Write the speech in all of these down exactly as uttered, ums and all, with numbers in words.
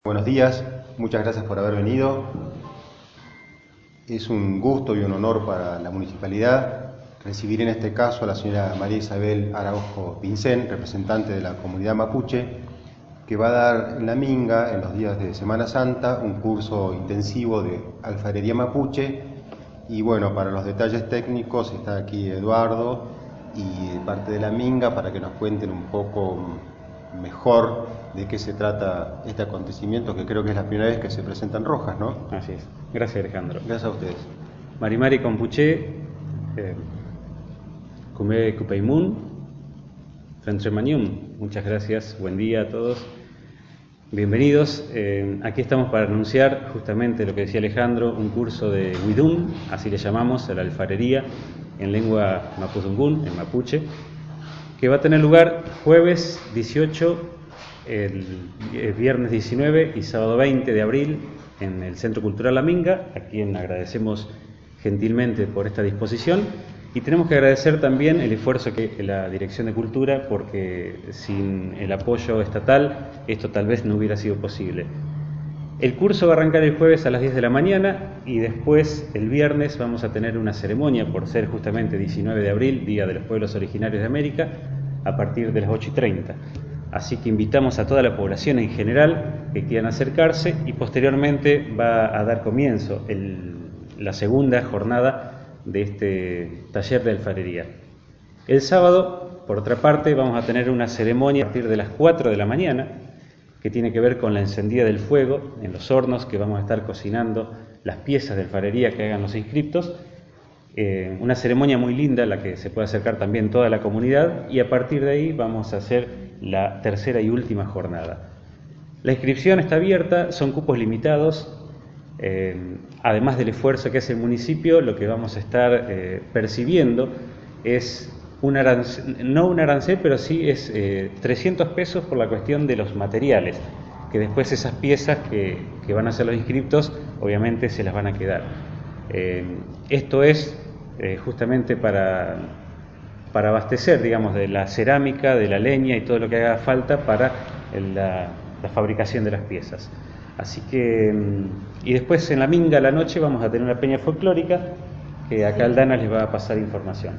Buenos días, muchas gracias por haber venido. Es un gusto y un honor para la municipalidad recibir en este caso a la señora María Isabel Araujo Pincén, representante de la comunidad mapuche, que va a dar en la Minga, en los días de Semana Santa, un curso intensivo de alfarería mapuche. Y bueno, para los detalles técnicos está aquí Eduardo y parte de la Minga para que nos cuenten un poco mejor de qué se trata este acontecimiento, que creo que es la primera vez que se presentan rojas, ¿no? Así es. Gracias, Alejandro. Gracias a ustedes. Marimari Compuché, eh, Kume Kupeimun, Fentremanium. Muchas gracias, buen día a todos. Bienvenidos. Eh, aquí estamos para anunciar justamente lo que decía Alejandro, un curso de Widum, así le llamamos, a la alfarería, en lengua mapudungún, en mapuche, que va a tener lugar jueves dieciocho, el, el viernes diecinueve y sábado veinte de abril en el Centro Cultural La Minga, a quien agradecemos gentilmente por esta disposición. Y tenemos que agradecer también el esfuerzo que la Dirección de Cultura, porque sin el apoyo estatal esto tal vez no hubiera sido posible. El curso va a arrancar el jueves a las diez de la mañana y después el viernes vamos a tener una ceremonia por ser justamente diecinueve de abril, Día de los Pueblos Originarios de América, a partir de las ocho y treinta. Así que invitamos a toda la población en general que quieran acercarse y posteriormente va a dar comienzo el, la segunda jornada de este taller de alfarería. El sábado, por otra parte, vamos a tener una ceremonia a partir de las cuatro de la mañana que tiene que ver con la encendida del fuego en los hornos, que vamos a estar cocinando las piezas de alfarería que hagan los inscriptos. Eh, una ceremonia muy linda a la que se puede acercar también toda la comunidad, y a partir de ahí vamos a hacer la tercera y última jornada. La inscripción está abierta, son cupos limitados. Eh, además del esfuerzo que hace el municipio, lo que vamos a estar eh, percibiendo es un arancel, no un arancel, pero sí es eh, trescientos pesos por la cuestión de los materiales, que después esas piezas que, que van a ser los inscriptos, obviamente se las van a quedar. Eh, esto es eh, justamente para, para abastecer, digamos, de la cerámica, de la leña y todo lo que haga falta para la, la fabricación de las piezas. Así que, y después en la Minga a la noche vamos a tener una peña folclórica, que acá Aldana les va a pasar información.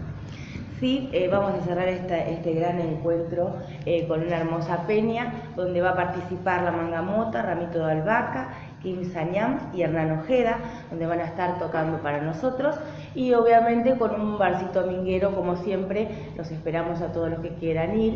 Sí, eh, vamos a cerrar esta, este gran encuentro eh, con una hermosa peña, donde va a participar la Mangamota, Ramito de Albahaca, Kim Sañam y Hernán Ojeda, donde van a estar tocando para nosotros, y obviamente con un barcito minguero, como siempre. Los esperamos a todos los que quieran ir,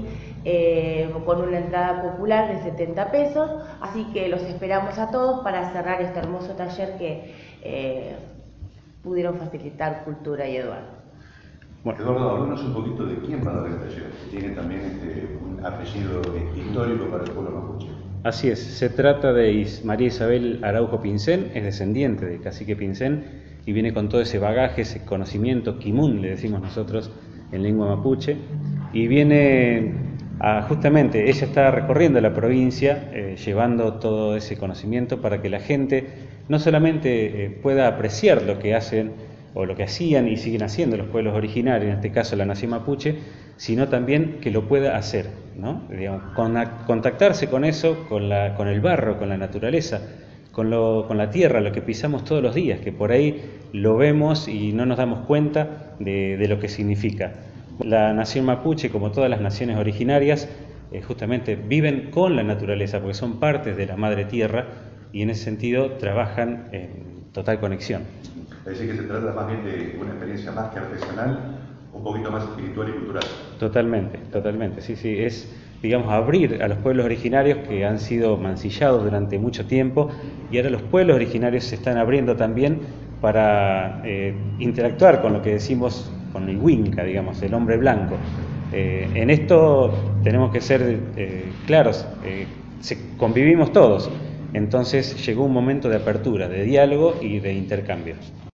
eh, con una entrada popular de setenta pesos, así que los esperamos a todos para cerrar este hermoso taller que eh, pudieron facilitar Cultura y Eduardo. Bueno, Eduardo, háblanos un poquito de quién va a dar el taller, que tiene también este, un apellido histórico para el pueblo mapuche. Así es, se trata de Is María Isabel Araujo Pincén, es descendiente de Cacique Pincén y viene con todo ese bagaje, ese conocimiento, quimun le decimos nosotros en lengua mapuche, y viene a, justamente, ella está recorriendo la provincia eh, llevando todo ese conocimiento para que la gente no solamente eh, pueda apreciar lo que hacen o lo que hacían y siguen haciendo los pueblos originarios, en este caso la nación mapuche, sino también que lo pueda hacer, ¿no? Digamos, con, contactarse con eso, con, la, con el barro, con la naturaleza, con, lo, con la tierra, lo que pisamos todos los días, que por ahí lo vemos y no nos damos cuenta de, de lo que significa. La nación mapuche, como todas las naciones originarias, eh, justamente viven con la naturaleza, porque son partes de la madre tierra y en ese sentido trabajan en total conexión. Es decir, que se trata más bien de una experiencia más que artesanal, un poquito más espiritual y cultural. Totalmente, totalmente, sí, sí, es, digamos, abrir a los pueblos originarios que han sido mancillados durante mucho tiempo, y ahora los pueblos originarios se están abriendo también para eh, interactuar con lo que decimos, con el Winca, digamos, el hombre blanco. Eh, en esto tenemos que ser eh, claros, eh, se, convivimos todos, entonces llegó un momento de apertura, de diálogo y de intercambio.